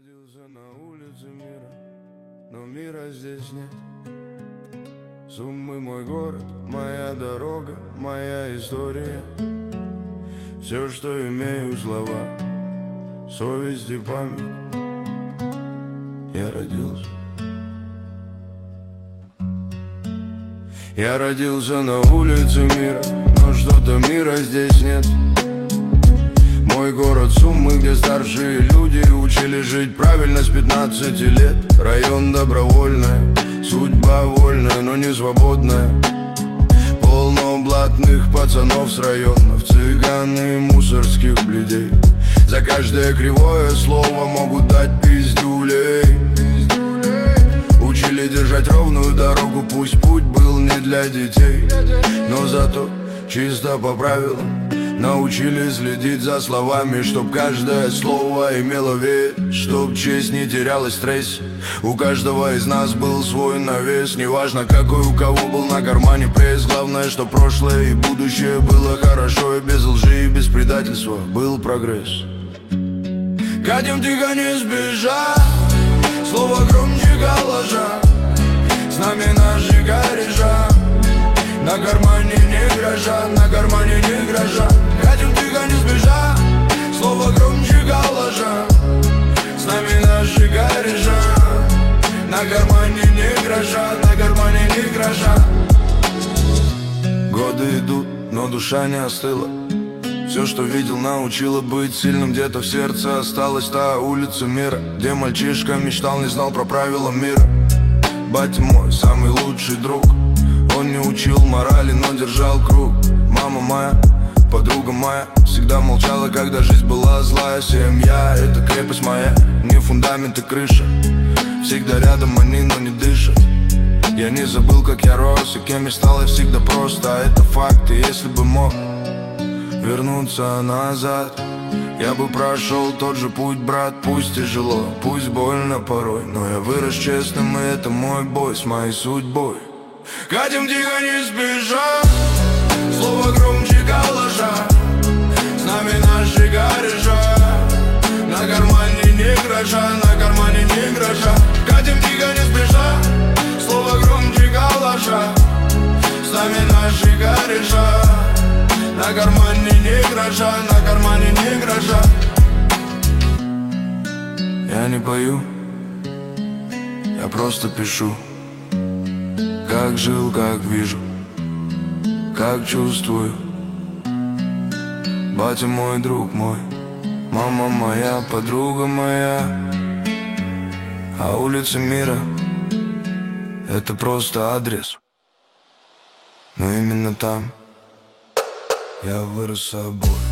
Родился на улице мира, но мира здесь нет. Суммы мой город, моя дорога, моя история. Все, что имею, слова, совесть и память. Я родился на улице мира, но что-то мира здесь нет. Мой город Суммы, где старшие люди учили жить правильно с 15 лет. Район добровольная, судьба вольная, но не свободная. Полно блатных пацанов с районов, цыган и мусорских блядей. За каждое кривое слово могут дать пиздюлей. Учили держать ровную дорогу, пусть путь был не для детей, но зато чисто по правилам научили следить за словами, чтоб каждое слово имело вес, чтоб честь не терялась в стрессе. У каждого из нас был свой навес, неважно какой у кого был на кармане пресс. Главное, что прошлое и будущее было хорошо, и без лжи и без предательства был прогресс. Катим тихо, не сбежать, слово громче галажа. С нами наши кореша, на кармане не гроша, на кармане не гроша. Хотим тихо, не сбежать, слово громче галажа. С нами наши кореша, на кармане не гроша, на кармане не гроша. Годы идут, но душа не остыла. Все, что видел, научило быть сильным. Где-то в сердце осталась та улица мира, где мальчишка мечтал, не знал про правила мира. Батя мой самый лучший друг, он не учил морали, но держал круг. Мама моя, подруга моя, всегда молчала, когда жизнь была злая. Семья — это крепость моя, не фундамент и крыша. Всегда рядом они, но не дышат. Я не забыл, как я рос и кем я стал, я всегда просто. А это факт, и если бы мог вернуться назад, я бы прошел тот же путь, брат. Пусть тяжело, пусть больно порой, но я вырос честным, и это мой бой с моей судьбой. Катим тихо, не сбежать, слово громче галажа. С нами наши кореша, на кармане не гроша, на кармане не гроша. Катим тихо, не сбежать, слово громче галажа. С нами наши кореша, на кармане не гроша, на кармане не гроша. Я не пою, я просто пишу. Как жил, как вижу, как чувствую. Батя мой, друг мой, мама моя, подруга моя. А улица мира — это просто адрес. Но именно там я вырос собой.